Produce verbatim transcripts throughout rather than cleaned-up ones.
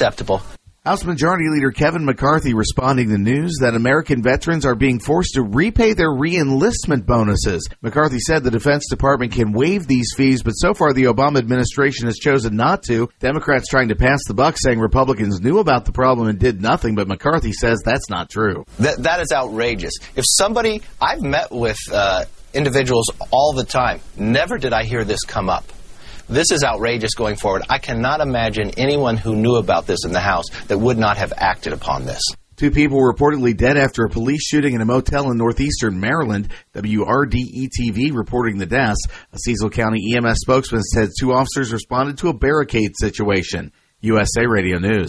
acceptable. House Majority Leader Kevin McCarthy responding to news that American veterans are being forced to repay their re-enlistment bonuses. McCarthy said the Defense Department can waive these fees, but so far the Obama administration has chosen not to. Democrats trying to pass the buck, saying Republicans knew about the problem and did nothing, but McCarthy says that's not true. That, that is outrageous. If somebody, I've met with uh, individuals all the time. Never did I hear this come up. This is outrageous going forward. I cannot imagine anyone who knew about this in the House that would not have acted upon this. Two people were reportedly dead after a police shooting in a motel in northeastern Maryland. W R D E T V reporting the deaths. A Cecil County E M S spokesman said two officers responded to a barricade situation. U S A Radio News.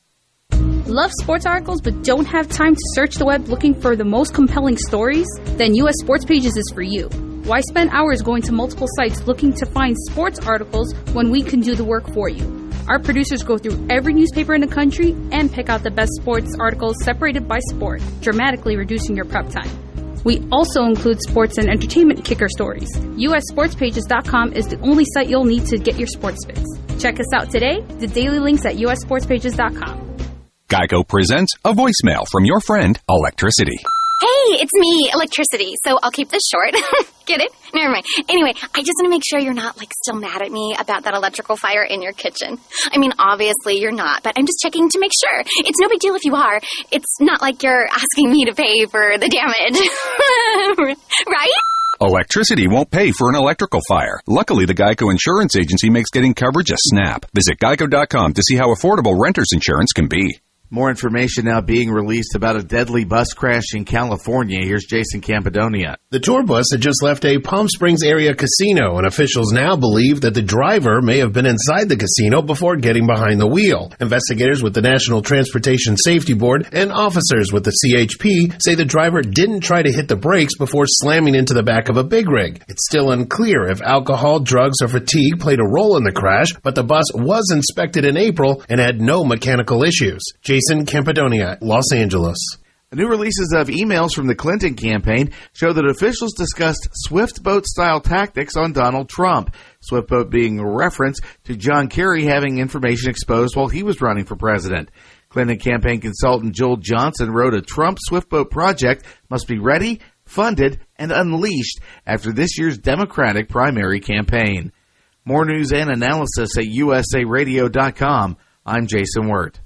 Love sports articles but don't have time to search the web looking for the most compelling stories? Then U S Sports Pages is for you. Why spend hours going to multiple sites looking to find sports articles when we can do the work for you? Our producers go through every newspaper in the country and pick out the best sports articles separated by sport, dramatically reducing your prep time. We also include sports and entertainment kicker stories. U S sports pages dot com is the only site you'll need to get your sports fix. Check us out today. The daily links at U S sports pages dot com. Geico presents a voicemail from your friend, Electricity. Hey, it's me, Electricity, so I'll keep this short. Get it? Never mind. Anyway, I just want to make sure you're not, like, still mad at me about that electrical fire in your kitchen. I mean, obviously you're not, but I'm just checking to make sure. It's no big deal if you are. It's not like you're asking me to pay for the damage. Right? Electricity won't pay for an electrical fire. Luckily, the Geico Insurance Agency makes getting coverage a snap. Visit geico dot com to see how affordable renter's insurance can be. More information now being released about a deadly bus crash in California. Here's Jason Campidonia. The tour bus had just left a Palm Springs area casino, and officials now believe that the driver may have been inside the casino before getting behind the wheel. Investigators with the National Transportation Safety Board and officers with the C H P say the driver didn't try to hit the brakes before slamming into the back of a big rig. It's still unclear if alcohol, drugs, or fatigue played a role in the crash, but the bus was inspected in April and had no mechanical issues. Jason Campidonia, Los Angeles. New releases of emails from the Clinton campaign show that officials discussed Swift boat-style tactics on Donald Trump. Swift boat being a reference to John Kerry having information exposed while he was running for president. Clinton campaign consultant Joel Johnson wrote a Trump Swift boat project must be ready, funded, and unleashed after this year's Democratic primary campaign. More news and analysis at U S A radio dot com. I'm Jason Wirt.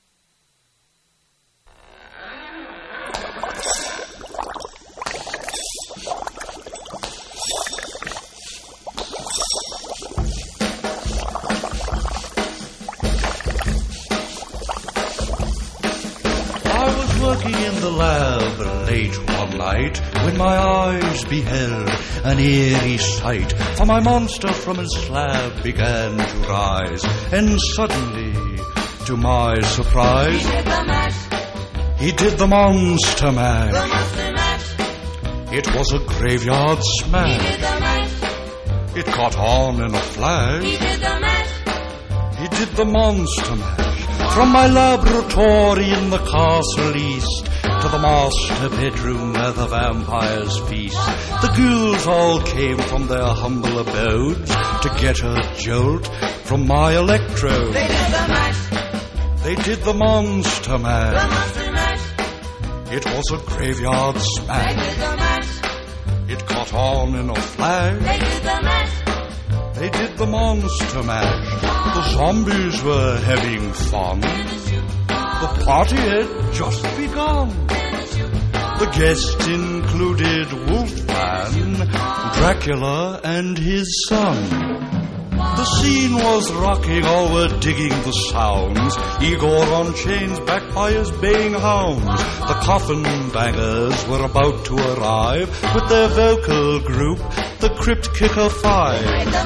Working in the lab late one night when my eyes beheld an eerie sight, for my monster from his slab began to rise, and suddenly, to my surprise, he did the mash. He did the monster mash. The monster mash. It was a graveyard smash. He did the mash. It caught on in a flash. He did the mash. He did the monster mash. From my laboratory in the castle east to the master bedroom where the vampires feast, the ghouls all came from their humble abodes to get a jolt from my electrode. They did the mash. They did the monster mash. The monster mash. It was a graveyard smash. They did the mash. It caught on in a flash. They did the mash. They did the monster mash. The zombies were having fun. The party had just begun. The guests included Wolfman, Dracula, and his son. The scene was rocking, all were digging the sounds. Igor on chains, backed by his baying hounds. The coffin bangers were about to arrive with their vocal group, the Crypt Kicker Five.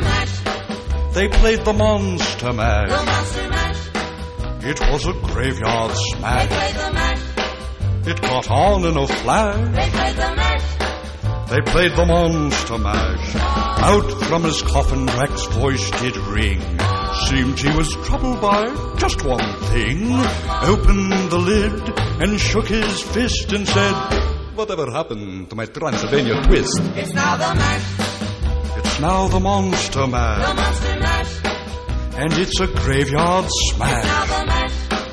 They played the monster mash. The monster mash. It was a graveyard smash. They played the mash. It caught on in a flash. They played the mash. They played the monster mash. Out from his coffin Drac's voice did ring. Seemed he was troubled by just one thing. Opened the lid and shook his fist and said, "Whatever happened to my Transylvania twist?" It's now the mash. It's now the monster mash. The monster mash. And it's a graveyard smash. It's now the mash.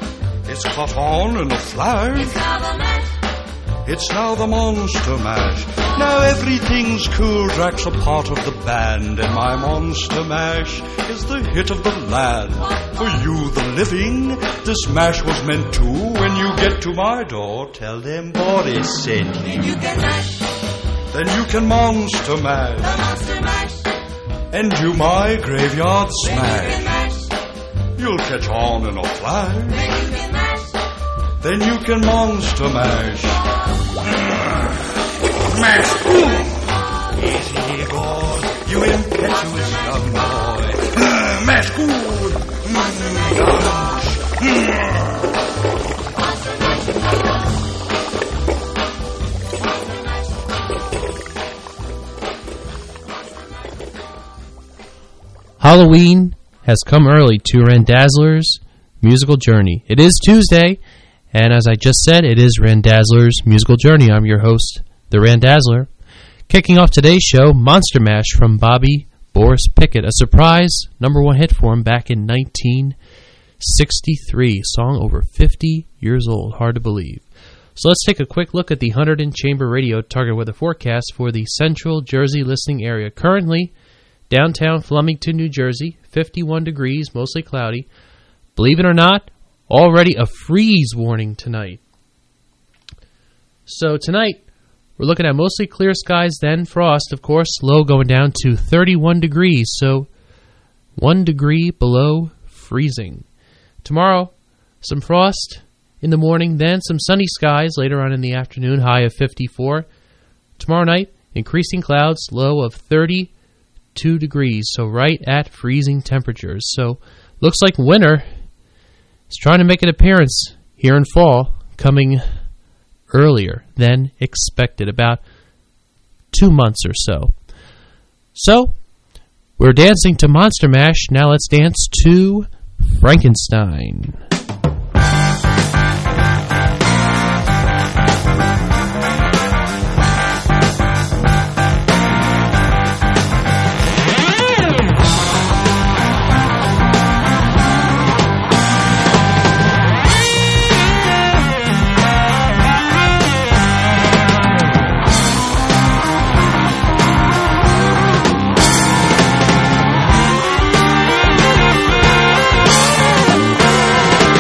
caught on in a flash. It's now the mash. It's now the Monster Mash. Now everything's cool. Drax a part of the band, and my Monster Mash is the hit of the land. For you, the living, this mash was meant to. When you get to my door, tell them Boris sent you. Then you can mash. Then you can Monster Mash. The Monster Mash. And do my graveyard Then you can smash. mash. You'll catch on in a flash. Then you can mash. Then you can Monster Mash. Mash! Easy, boy, you impetuous young boy. Mash good! Halloween has come early to Randazzler's musical journey. It is Tuesday, and as I just said, it is Randazzler's musical journey. I'm your host, the Randazzler. Kicking off today's show, Monster Mash from Bobby Boris Pickett, a surprise number one hit for him back in nineteen sixty-three. Song over fifty years old, hard to believe. So let's take a quick look at the Hunterdon Chamber Radio target weather forecast for the Central Jersey listening area. Currently, downtown Flemington, New Jersey, fifty-one degrees, mostly cloudy. Believe it or not, already a freeze warning tonight. So tonight, we're looking at mostly clear skies, then frost, of course, low going down to thirty-one degrees, so one degree below freezing. Tomorrow, some frost in the morning, then some sunny skies later on in the afternoon, high of fifty-four. Tomorrow night, increasing clouds, low of thirty-two degrees, so right at freezing temperatures. So, looks like winter is trying to make an appearance here in fall, coming earlier than expected, about two months or so. So, we're dancing to Monster Mash. Now let's dance to Frankenstein. Thank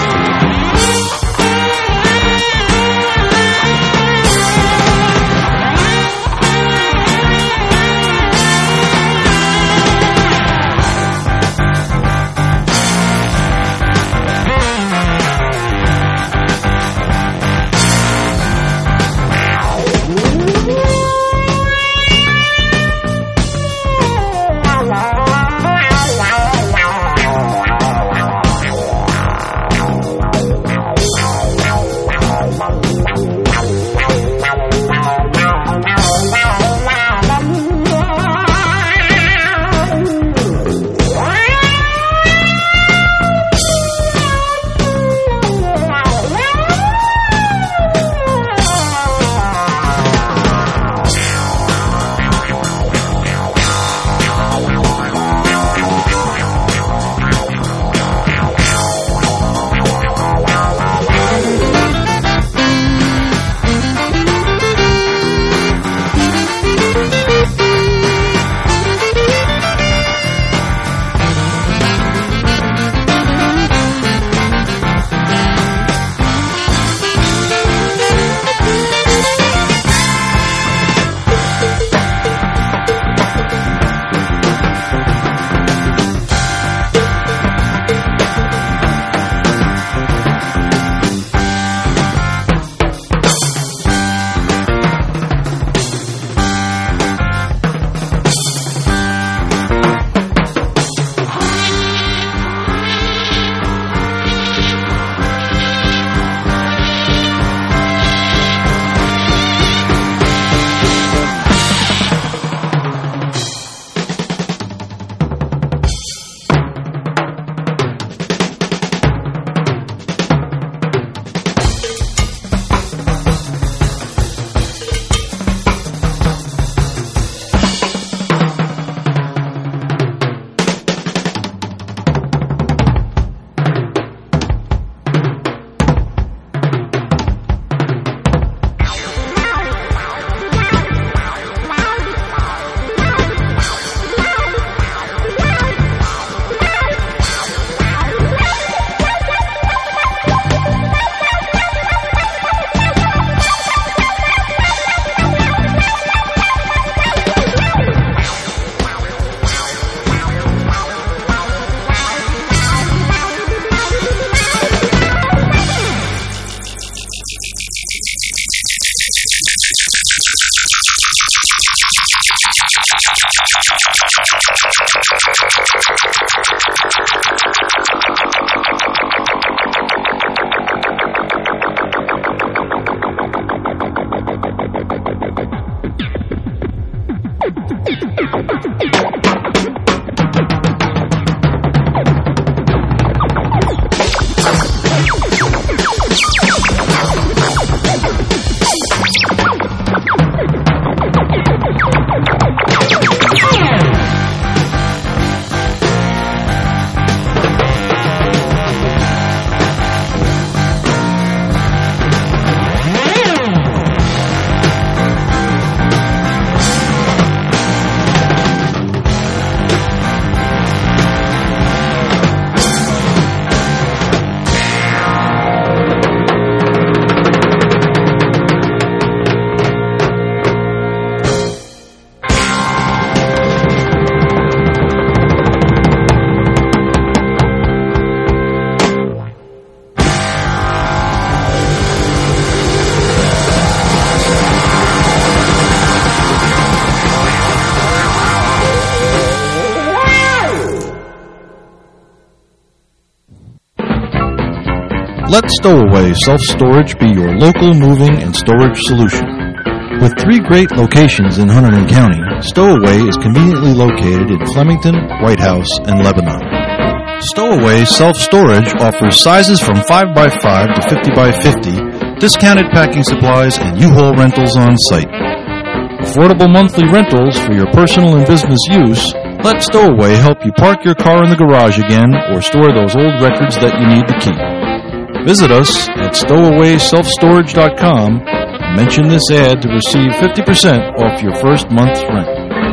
Let Stowaway Self-Storage be your local moving and storage solution. With three great locations in Hunterdon County, Stowaway is conveniently located in Flemington, White House, and Lebanon. Stowaway Self-Storage offers sizes from five by five to fifty by fifty, discounted packing supplies, and U-Haul rentals on site. Affordable monthly rentals for your personal and business use. Let Stowaway help you park your car in the garage again or store those old records that you need to keep. Visit us at stowaway self storage dot com and mention this ad to receive fifty percent off your first month's rent.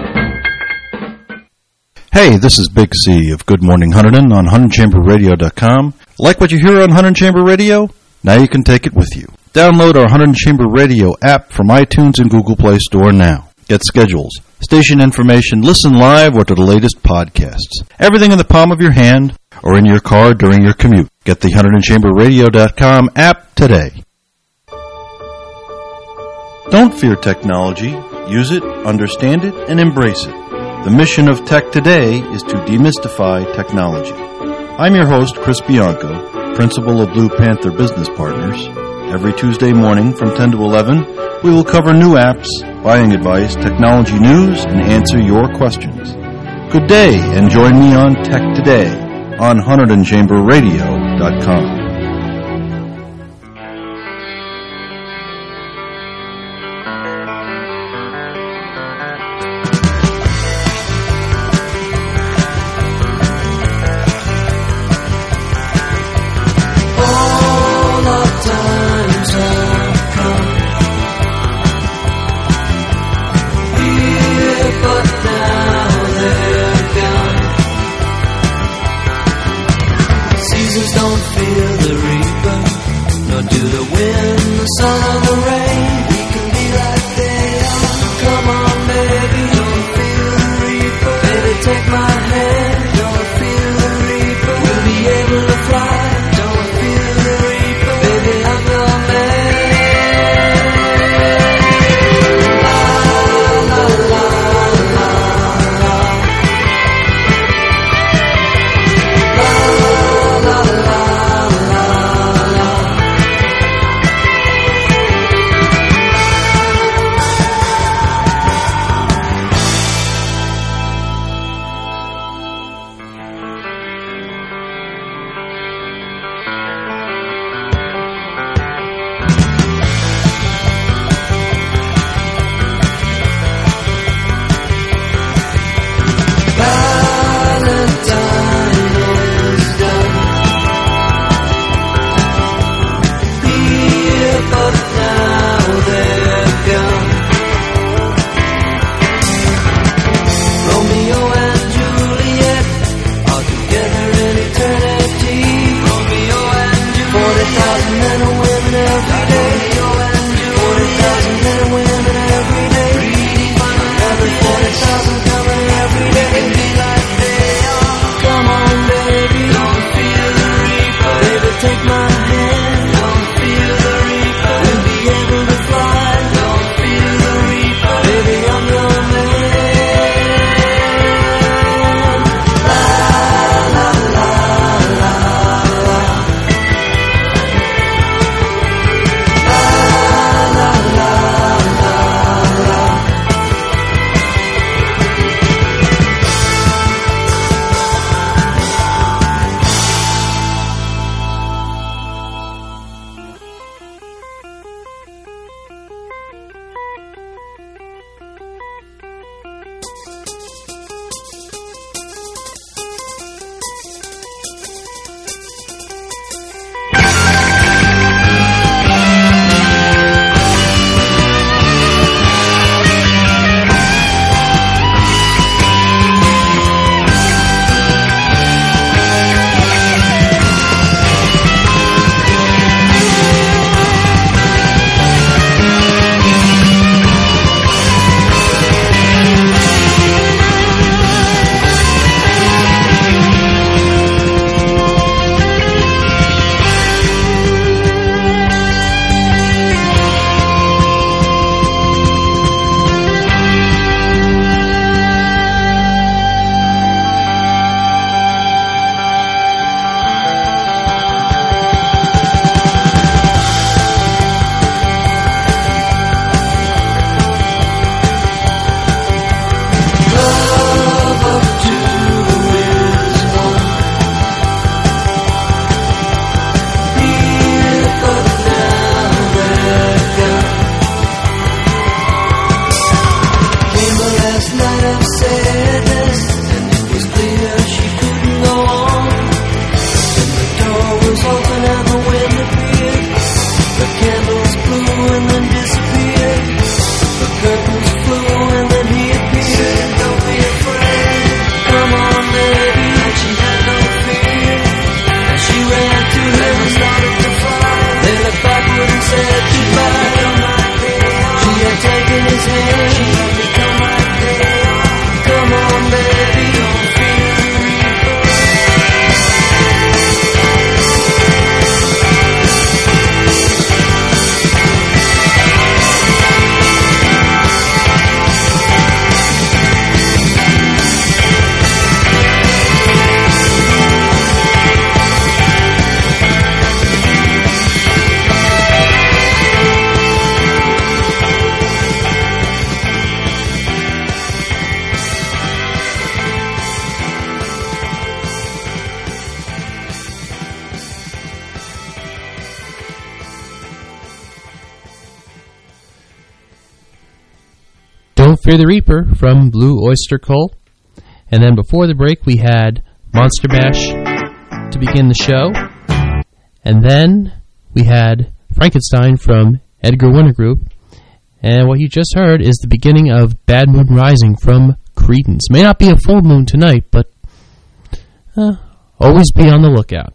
Hey, this is Big C of Good Morning Hunterdon on Hunterdon Chamber Radio dot com. Like what you hear on Hunterdon Chamber Radio? Now you can take it with you. Download our Hunterdon Chamber Radio app from iTunes and Google Play Store now. Get schedules, station information, listen live, or to the latest podcasts. Everything in the palm of your hand or in your car during your commute. Get the Hunterdon Chamber Radio dot com app today. Don't fear technology. Use it, understand it, and embrace it. The mission of Tech Today is to demystify technology. I'm your host, Chris Bianco, principal of Blue Panther Business Partners. Every Tuesday morning from ten to eleven, we will cover new apps, buying advice, technology news, and answer your questions. Good day, and join me on Tech Today on Hunterdon Chamber Radio dot com. Don't Fear the Reaper from Blue Oyster Cult. And then before the break, we had Monster Mash to begin the show. And then we had Frankenstein from Edgar Winter Group. And what you just heard is the beginning of Bad Moon Rising from Creedence. May not be a full moon tonight, but uh, always be on the lookout.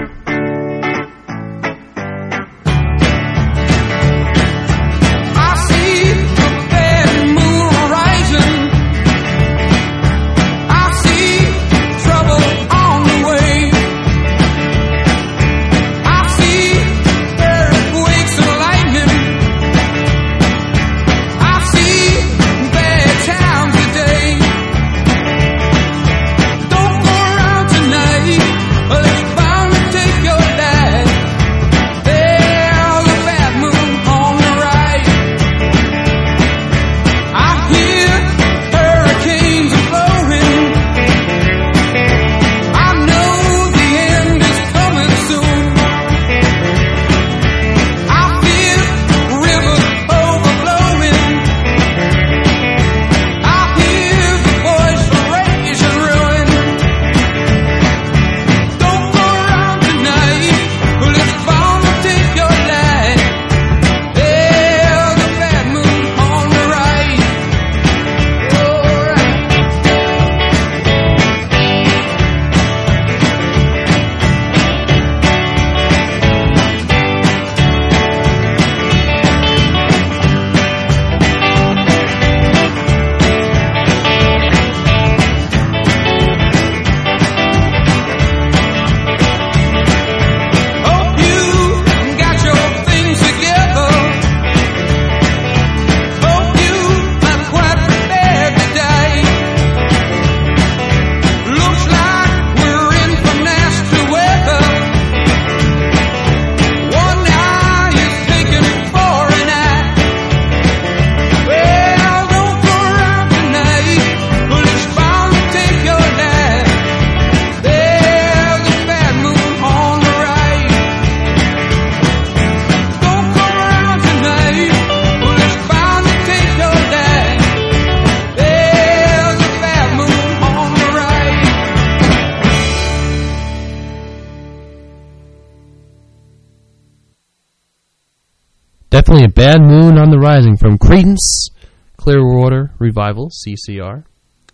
Definitely a Bad Moon on the Rising from Creedence Clearwater Revival, C C R.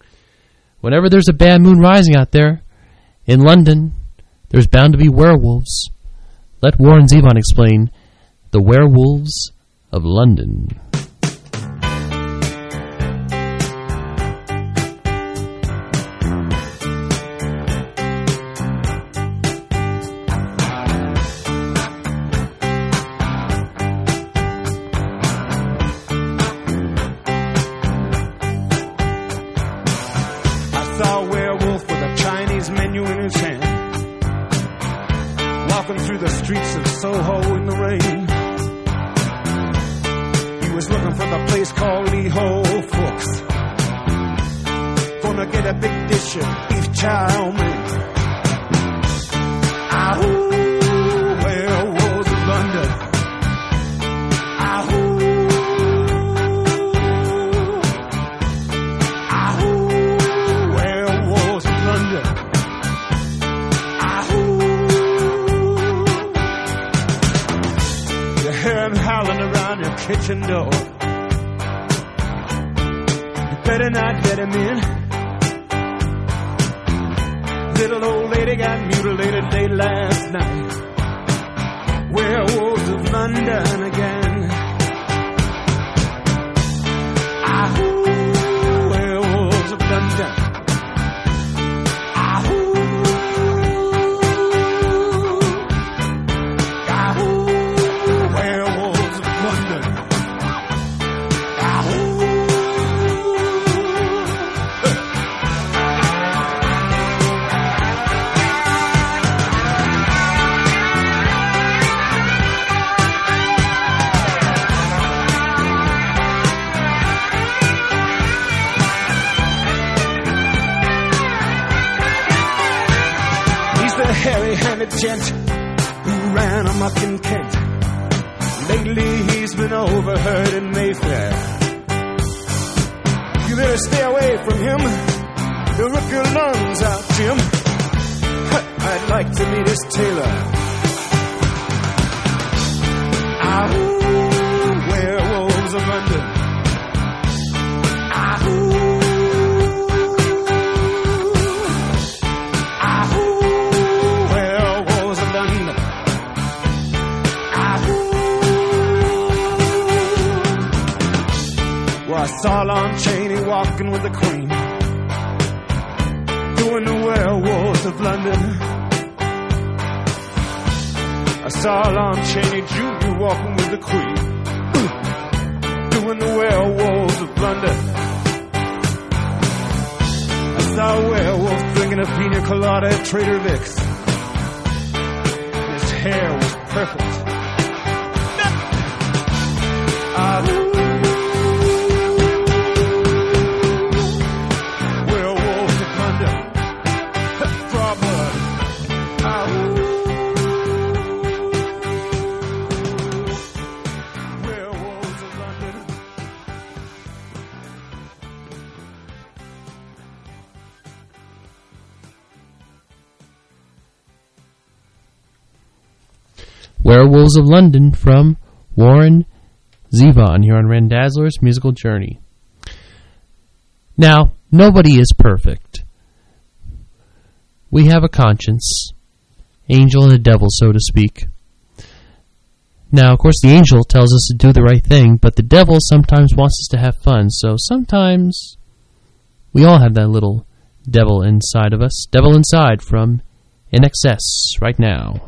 Whenever there's a bad moon rising out there, in London, there's bound to be werewolves. Let Warren Zevon explain the werewolves of London. Kitchen door. You better not let him in. Little old lady got mutilated late last night. Werewolves of London again. Ahoo, werewolves of London. Ahoo, ahoo, werewolves of London. Hairy-handed gent who ran amok in Kent. Lately he's been overheard in Mayfair. better stay away from him. He'll rip your lungs out, Jim. I'd like to meet his tailor. Ah, werewolves of London. Ah, ah, werewolves of London. Ah, well, I saw Lon Chaney walking with the Queen, doing the werewolves of London. I saw Lon Chaney Junior walking with the Queen, doing the werewolves of London. I saw a werewolf drinking a pina colada at Trader Vic's. His hair was perfect. Ah, werewolves of London. Draw blood. Ah, Werewolves of London from Warren Zevon here on Randazzler's Musical Journey. Now, nobody is perfect. We have a conscience. Angel and a devil, so to speak. Now, of course, the angel tells us to do the right thing, but the devil sometimes wants us to have fun, so sometimes we all have that little devil inside of us. Devil Inside from I N X S right now.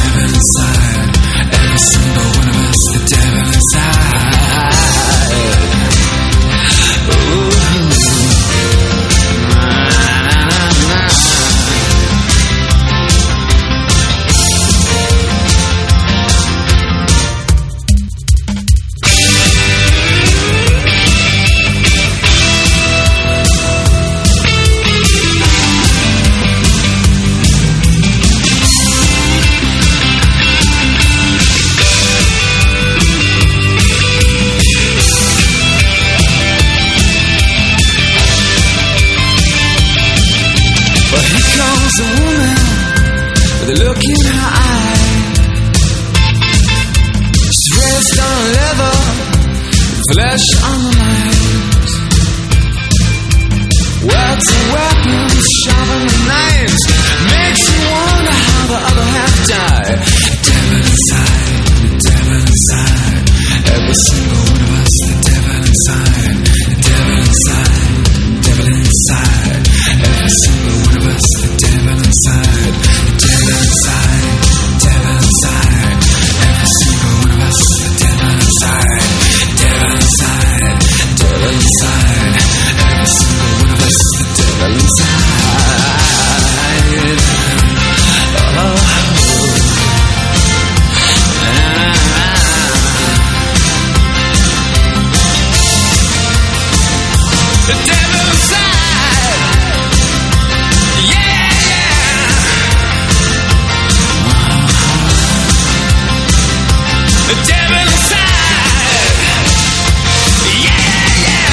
Every single one of us, the devil inside. to weapons, sharpening knives. Makes you wonder how the other half died. Devil inside, devil inside. Every single one of us, the devil inside. Devil inside, devil inside. Every single one of us, the devil inside. Devil inside, devil inside. Every single one of us, the devil inside. Devil inside, devil inside. Every single one of us, the devil inside. Oh. The devil inside. Yeah, yeah. The devil inside. Yeah, yeah.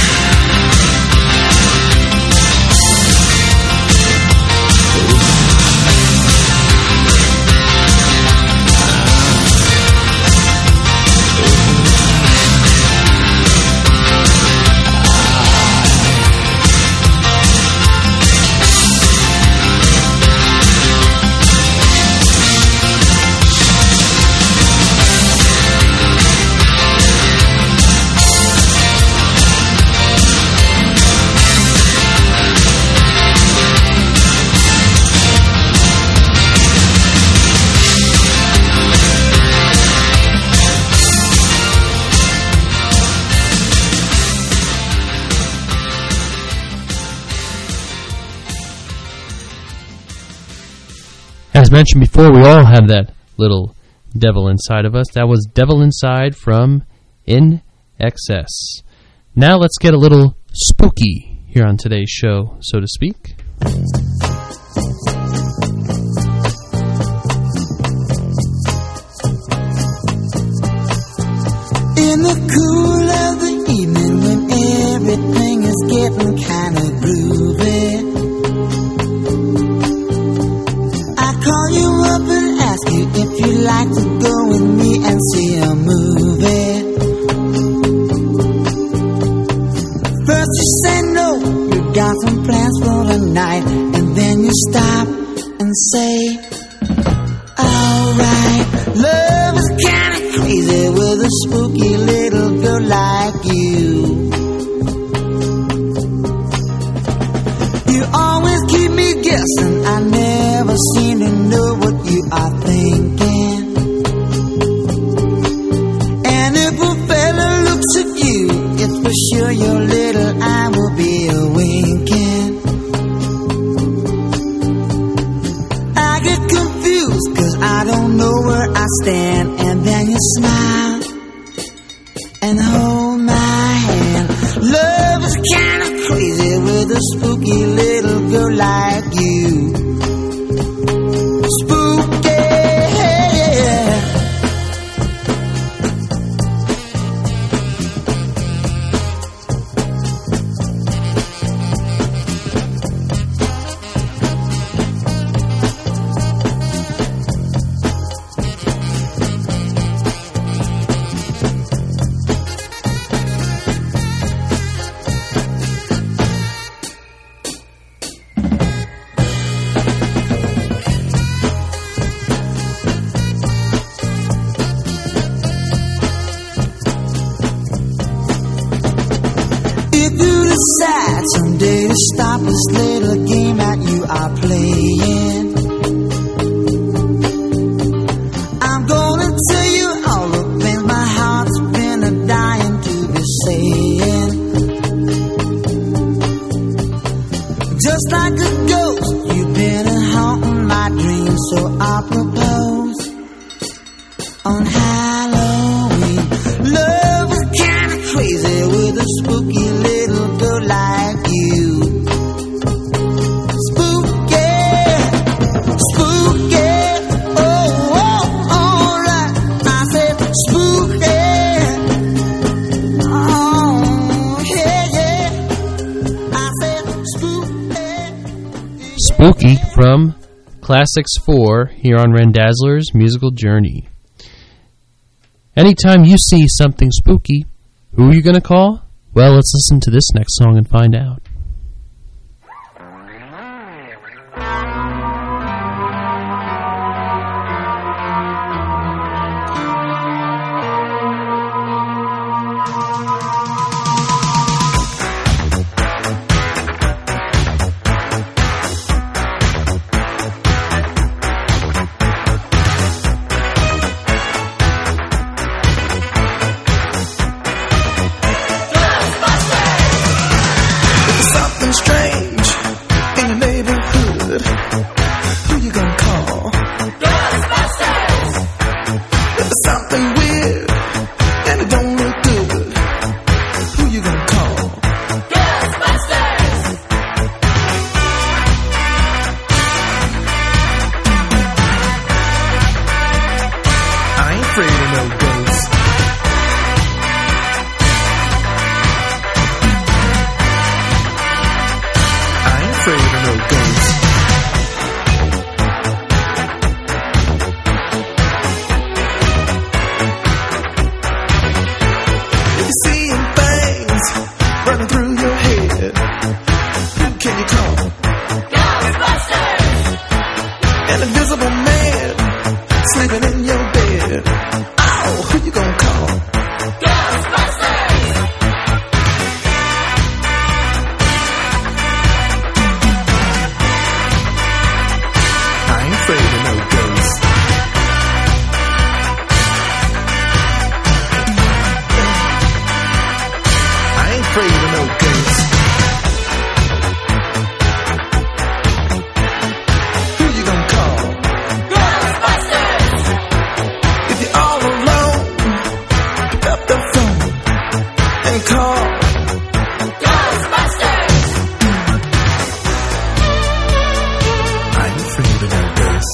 As mentioned before, we all have that little devil inside of us. That was Devil Inside from In Excess. Now let's get a little spooky here on today's show, so to speak. In the cool of the evening when everything is getting kind of groovy, call you up and ask you if you'd like to go with me and see a movie. First you say no, you got some plans for the night, and then you stop and say, alright, love is kinda crazy with a spooky little girl like you. You always keep me guessing, I never seem to know what you are thinking. And if a fella looks at you, it's for sure your little eye will be a winking. I get confused cause I don't know where I stand, and then you smile and hold my hand. Love is kinda crazy with a spooky little girl like you. Spooky. Someday to stop this little game that you are playing, I'm gonna tell you all the things my heart's been a dying to be saying. Just like a ghost, you've been a haunting my dreams, so I propose on Halloween. Love is kinda crazy with a spooky little girl like you. Spooky, spooky, oh, oh, alright. I said spooky, oh, yeah, yeah. I said spooky. Spooky from Classics four here on Randazzler's Musical Journey. Anytime you see something spooky, who are you going to call? Well, let's listen to this next song and find out. bed? Who can you call? Ghostbusters! An invisible man sleeping in your bed. Oh, who you gonna call? Ghostbusters! I ain't afraid of no ghosts. I ain't afraid of no ghosts. Who you gonna call? Ghostbusters! If you're all alone, pick up the phone and call. Ghostbusters! I ain't afraid of no ghosts.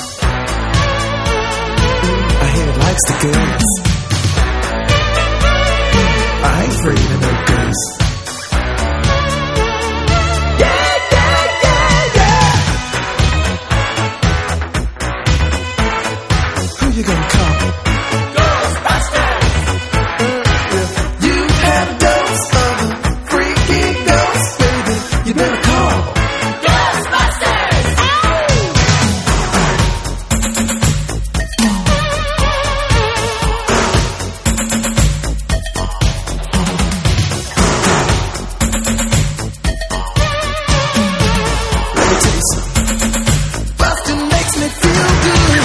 My head likes the ghosts. I ain't afraid of no ghosts. Yeah, yeah, yeah, yeah. Who you gonna call? Ghostbusters! You had a dose of a freaky ghost, baby. You better call. Ghostbusters! Let me tell you something. Bustin' makes me feel good.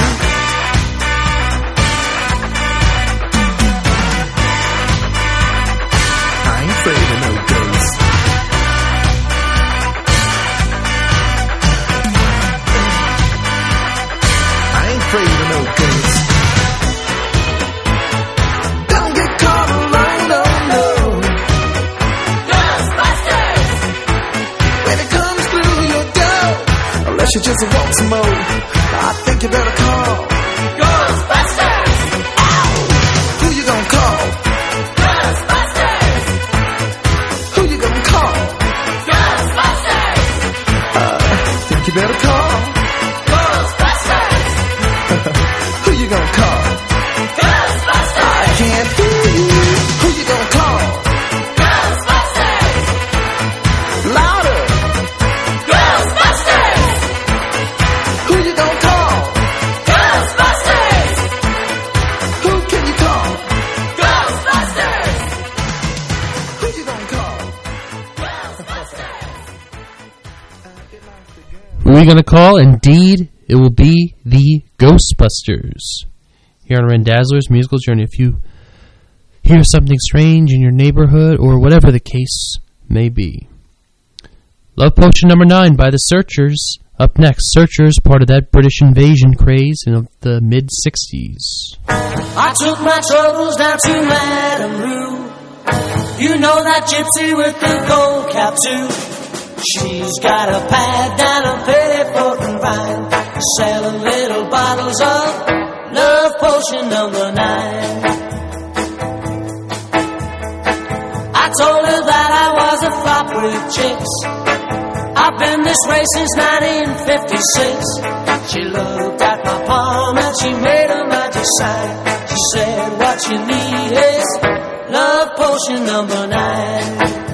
I ain't afraid of no ghosts. I ain't afraid of no ghosts. Don't get caught alone, no, no. Ghostbusters! When it comes through your door, unless you just want some more, I think you better call. Ghostbusters! Who you gonna call? Ghostbusters! Who you gonna call? Ghostbusters! I think you better call. Ghostbusters! Who you gonna call? Ghostbusters! I can't hear you. Who you gonna call? Ghostbusters! Louder. Ghostbusters! Who you gonna call? Ghostbusters! Who can you call? Ghostbusters! Who you gonna call? Who are we going to call? Indeed, it will be the Ghostbusters. Here on Randazzler's Musical Journey, if you hear something strange in your neighborhood or whatever the case may be. Love Potion number nine by the Searchers. Up next, Searchers, part of that British invasion craze in the mid-sixties. I took my troubles down to Madame Rue. You know that gypsy with the gold cap too. She's got a pad down a Petticoat and Vine, selling little bottles of Love Potion number nine. I told her that I was a flop with chicks. I've been this way since nineteen fifty-six. She looked at my palm and she made a magic sign. She said, what you need is Love Potion number nine.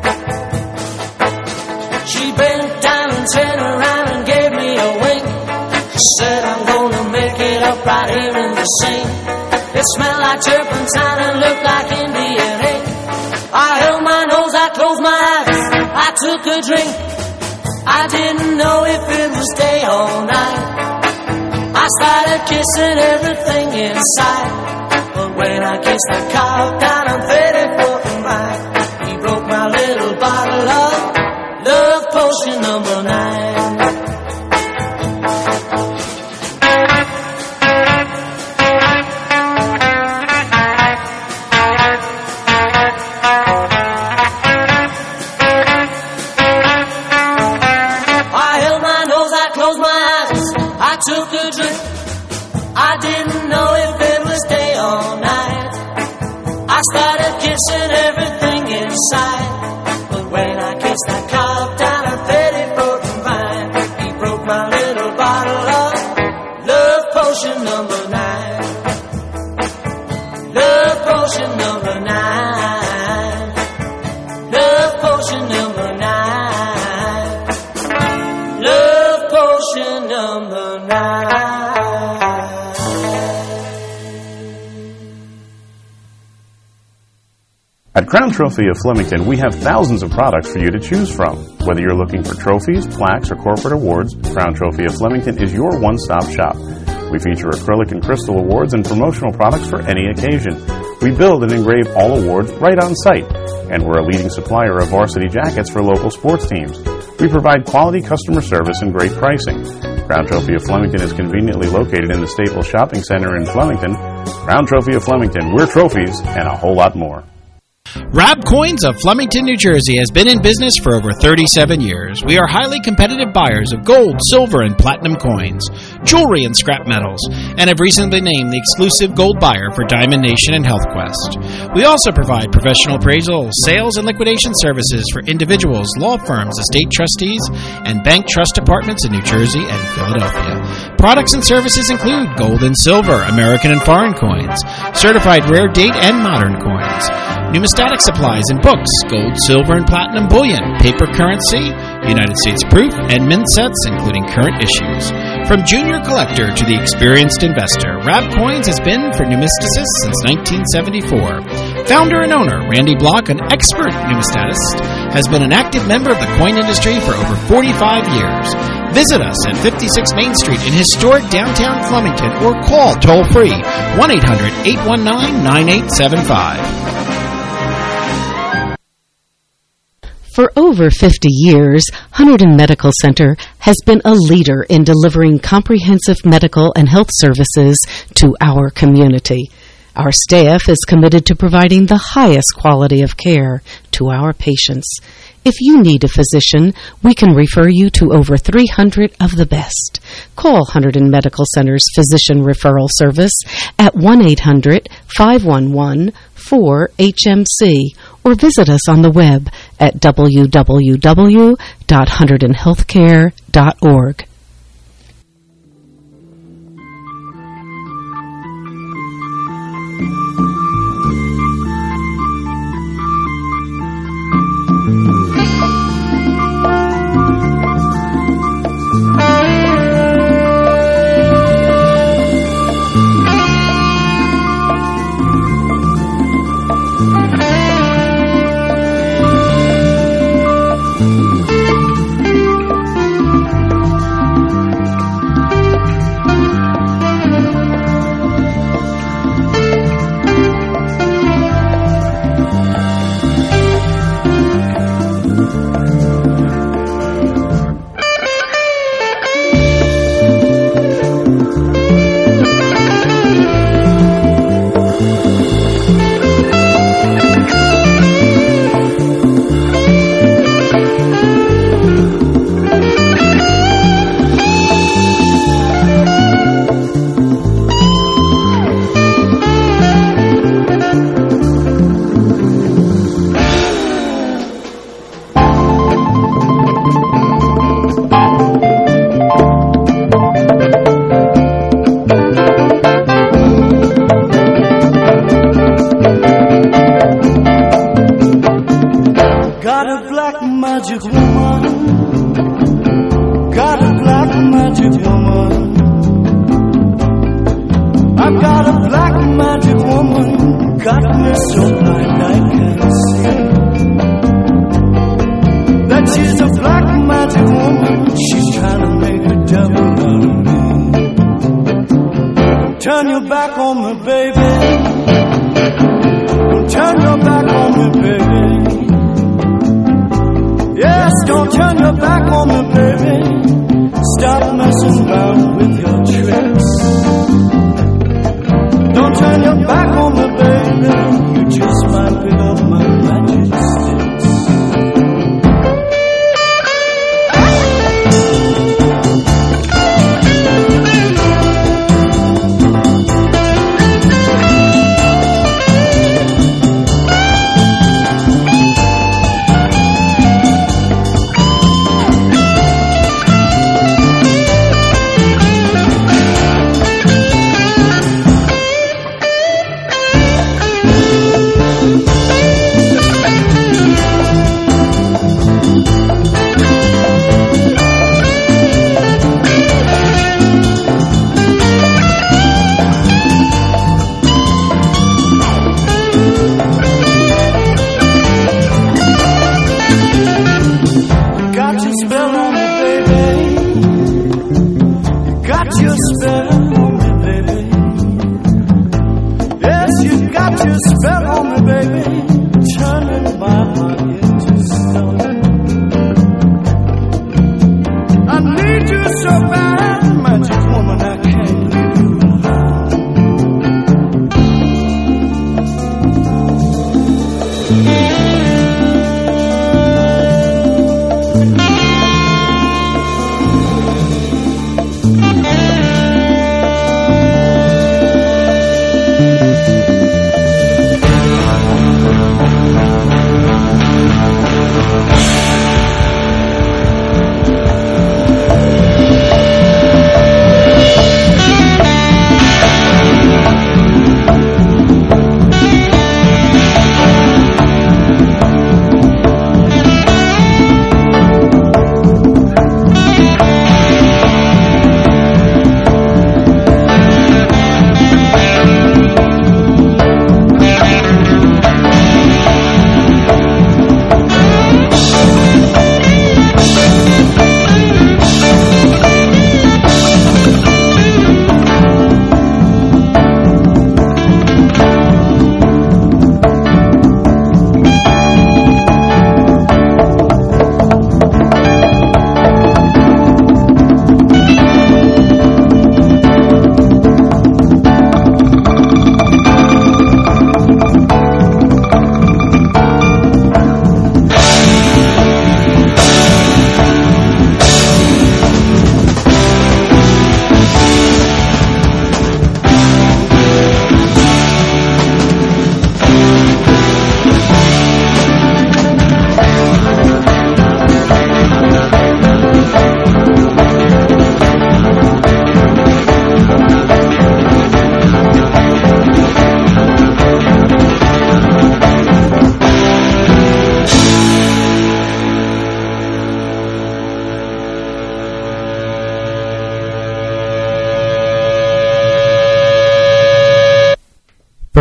She bent down and turned around and gave me a wink. She said, I'm gonna make it up right here in the sink. It smelled like turpentine and looked like Indian ink. I held my nose, I closed my eyes, I took a drink. I didn't know if it was day or night. I started kissing everything inside. But when I kissed the cow down on thirty-fourth and Vine, he broke my little bottle of Love Potion number nine. I held my nose, I closed my eyes, I took a drink. I didn't know if it was day or night. I started kissing everything inside. But when I kissed that cow down a Petticoat and Vine, he broke my little bottle of Love Potion number nine. Love Potion number nine. Love Potion number nine. Crown Trophy of Flemington, we have thousands of products for you to choose from. Whether you're looking for trophies, plaques, or corporate awards, Crown Trophy of Flemington is your one-stop shop. We feature acrylic and crystal awards and promotional products for any occasion. We build and engrave all awards right on site, and we're a leading supplier of varsity jackets for local sports teams. We provide quality customer service and great pricing. Crown Trophy of Flemington is conveniently located in the Staples Shopping Center in Flemington. Crown Trophy of Flemington, we're trophies and a whole lot more. Rab Coins of Flemington, New Jersey has been in business for over thirty-seven years. We are highly competitive buyers of gold, silver, and platinum coins, jewelry, and scrap metals, and have recently named the exclusive gold buyer for Diamond Nation and HealthQuest. We also provide professional appraisal, sales, and liquidation services for individuals, law firms, estate trustees, and bank trust departments in New Jersey and Philadelphia. Products and services include gold and silver, American and foreign coins, certified rare date and modern coins, numismatic supplies and books, gold, silver, and platinum bullion, paper currency, United States proof, and mint sets, including current issues. From junior collector to the experienced investor, Rab Coins has been for numisticists since nineteen seventy-four. Founder and owner, Randy Block, an expert numismatist, has been an active member of the coin industry for over forty-five years. Visit us at fifty-six Main Street in historic downtown Flemington or call toll-free one eight hundred, eight one nine, nine eight seven five. For over fifty years, Hunterdon Medical Center has been a leader in delivering comprehensive medical and health services to our community. Our staff is committed to providing the highest quality of care to our patients. If you need a physician, we can refer you to over three hundred of the best. Call Hunterdon Medical Center's Physician Referral Service at one eight hundred, five one one, four H M C or visit us on the web at w w w dot hunterdon healthcare dot org.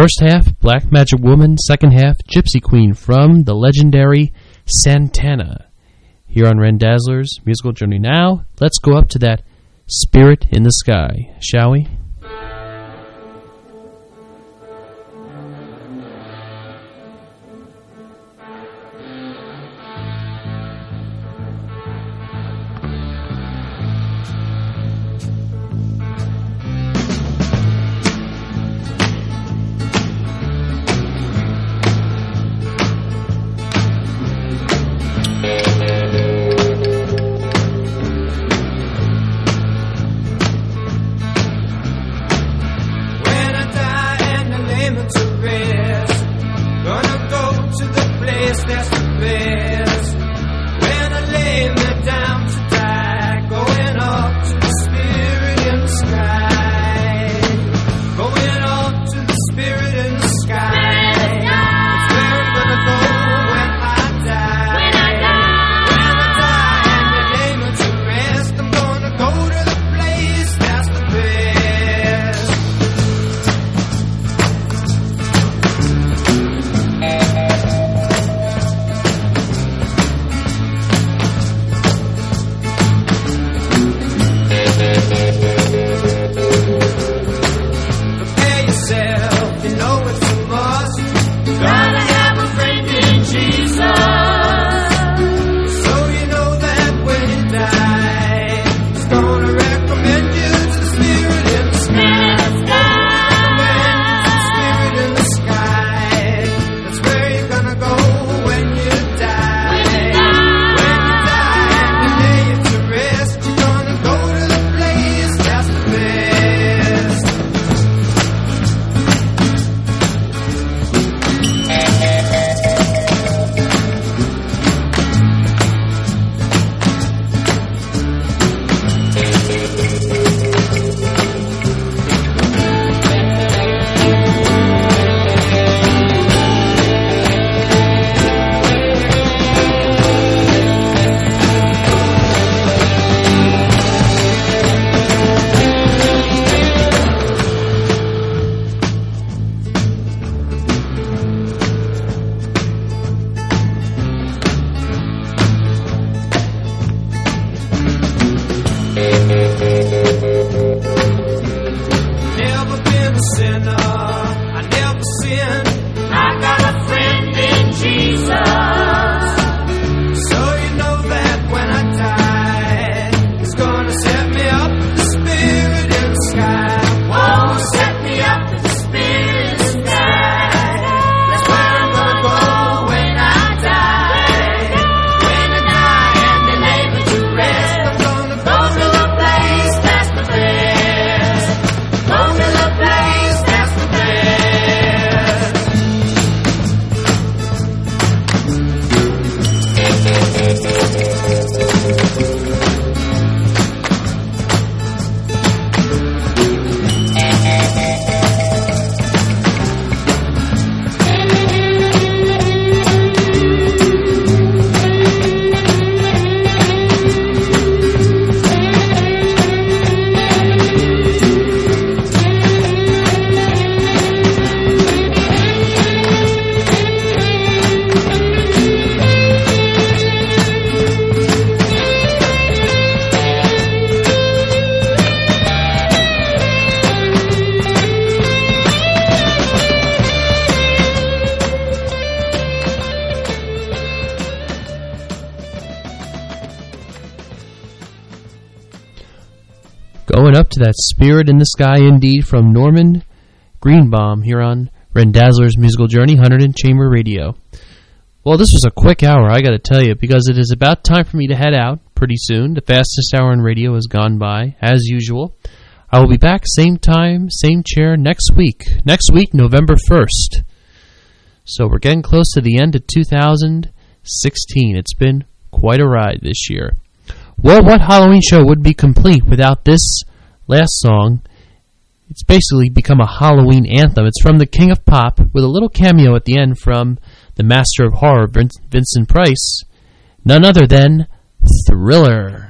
First half, Black Magic Woman. Second half, Gypsy Queen from the legendary Santana. Here on Rendazzler's Musical Journey. Now, let's go up to that Spirit in the Sky, shall we? Going up to that Spirit in the Sky, indeed, from Norman Greenbaum here on Rendazzler's Musical Journey, one hundred Chamber Radio. Well, this was a quick hour, I got to tell you, because it is about time for me to head out pretty soon. The fastest hour in radio has gone by, as usual. I will be back same time, same chair next week. Next week, November first. So we're getting close to the end of two thousand sixteen. It's been quite a ride this year. Well, what Halloween show would be complete without this last song? It's basically become a Halloween anthem. It's from the King of Pop, with a little cameo at the end from the Master of Horror, Vincent Price. None other than Thriller.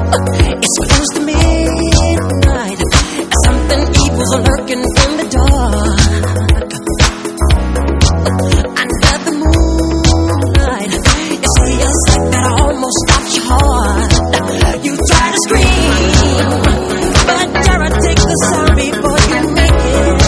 It's close to midnight. Something evil's lurking in the dark. Under the moonlight, it feels like that almost stops your heart. You try to scream, but terror takes the sound before you make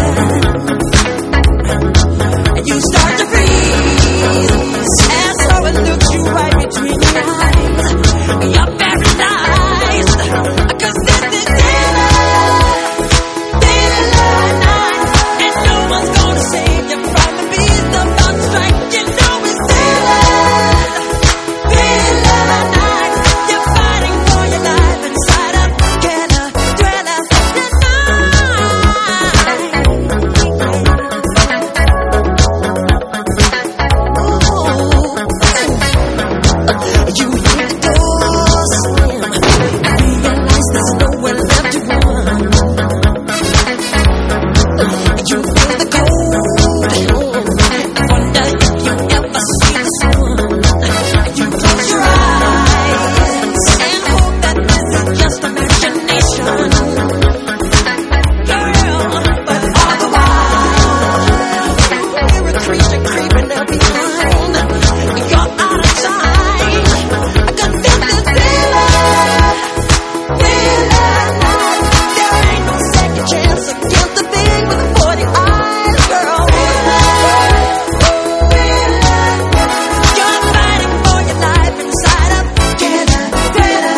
it. And you start to freeze, and so it looks you right between your eyes. You're paralyzed, 'cause this is daylight, daylight night, and no one's gonna save you from the beast of the strike. You know it's daylight, daylight night. You're fighting for your life inside a killer, thriller, you hear the door slam and realize there's nowhere left to run. You feel the cold hand and wonder if you ever see the sun. You close your eyes and hope that this is just imagination, girl. But all the while, you hear a creature creeping up behind. You're out of time, 'cause this is daylight, daylight night. There ain't no second chance against the thing with the forty eyes, girl. You're fighting for your life inside a killer, thriller,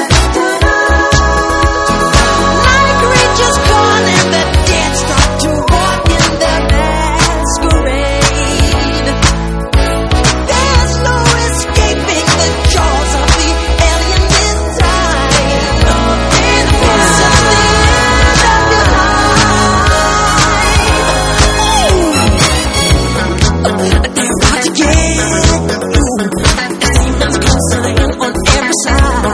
night creatures calling, the dead start to walk in their masquerade. There's no escaping the jaws of the alien this time. This is the end of your life. They're out to get you. The demons come singing on every side.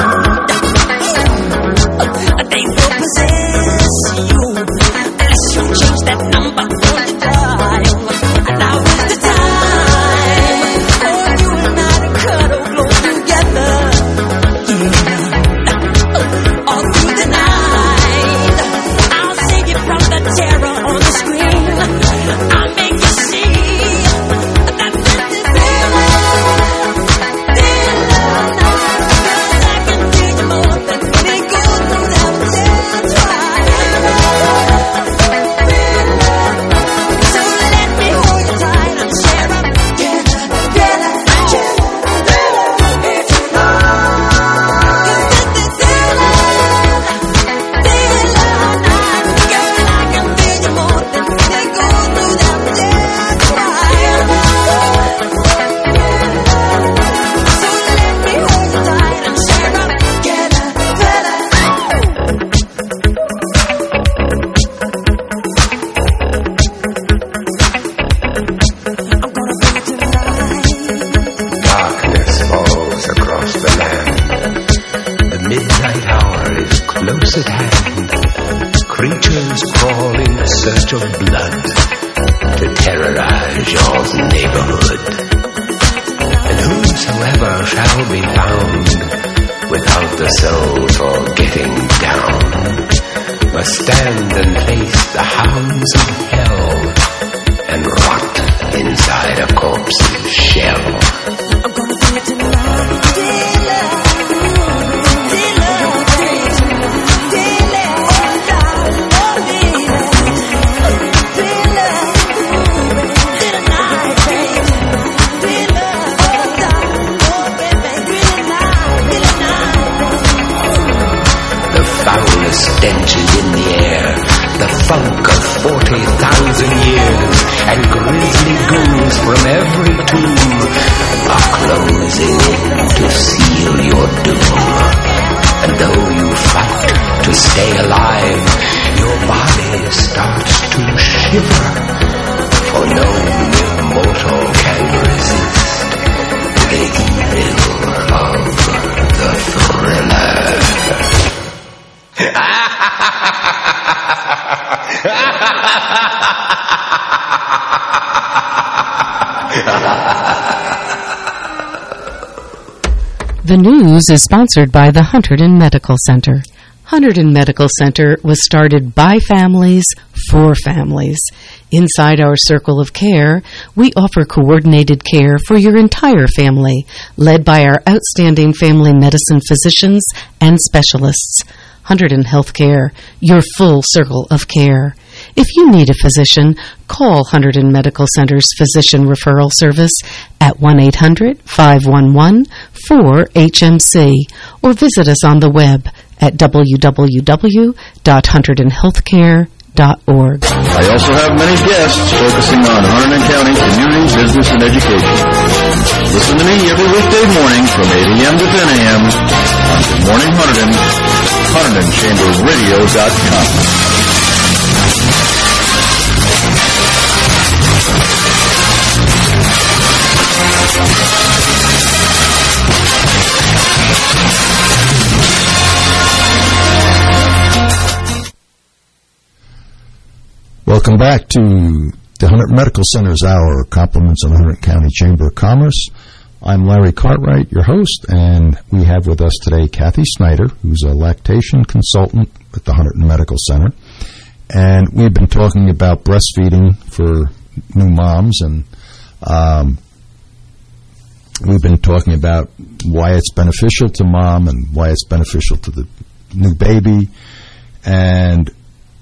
They will possess you unless you change that number on the dial. Now is the time for you and I to cuddle close together. Yeah. All through the night, I'll save you from the terror on the screen. I'll make you see that this is daylight, daylight night. 'Cause I can feel you more than any good news ever did. Try. So let me hold you tight and share a together, together, Darkness falls across the land. The midnight hour is close at hand. Creatures crawl in search of blood to terrorize your neighborhood. And whosoever shall be found without the soul for getting down must stand and face the hounds of hell and rot inside a corpse's shell. I'm gonna bring it to life. Daylight, daylight, daylight, The foulest stench is in the air, the funk of forty thousand years, and grisly ghouls from every tomb are closing in to seal your doom. And though you fight to stay alive, your body starts to shiver, for no mortal can resist the evil of the thriller. The news is sponsored by the Hunterdon Medical Center. Hunterdon Medical Center was started by families for families. Inside our circle of care, we offer coordinated care for your entire family, led by our outstanding family medicine physicians and specialists. Hunterdon Healthcare, your full circle of care. If you need a physician, call Hunterdon Medical Center's Physician Referral Service at one eight hundred, five one one, four H M C or visit us on the web at w w w dot hunterdon healthcare dot org. I also have many guests focusing on Hunterdon County community, business, and education. Listen to me every weekday morning from eight a.m. to ten a.m. on Good Morning Hunterdon, Hunterdon Chamber Radio dot com. Welcome back to the Hunterdon Medical Center's Hour, compliments of Hunterdon County Chamber of Commerce. I'm Larry Cartwright, your host, and we have with us today Kathy Snyder, who's a lactation consultant at the Hunterdon Medical Center. And we've been talking about breastfeeding for new moms, and um, we've been talking about why it's beneficial to mom and why it's beneficial to the new baby. And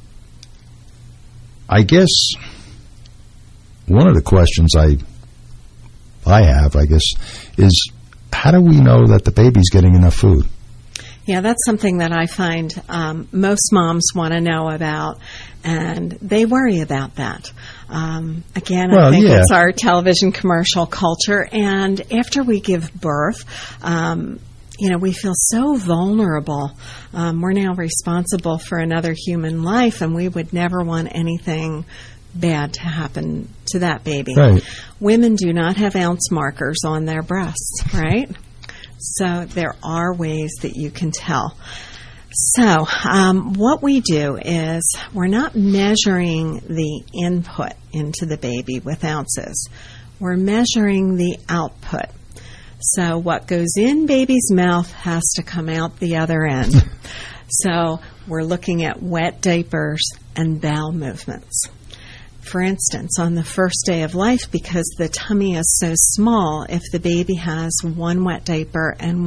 I guess one of the questions I I have, I guess, is how do we know that the baby's getting enough food? Yeah, that's something that I find um, most moms want to know about, and they worry about that. Um, again, well, I think yeah. it's our television commercial culture, and after we give birth, um, you know, we feel so vulnerable. Um, we're now responsible for another human life, and we would never want anything bad to happen to that baby. Right. Women do not have ounce markers on their breasts, right? So there are ways that you can tell. So um, what we do is we're not measuring the input into the baby with ounces. We're measuring the output. So what goes in baby's mouth has to come out the other end. So we're looking at wet diapers and bowel movements. For instance, on the first day of life, because the tummy is so small, if the baby has one wet diaper and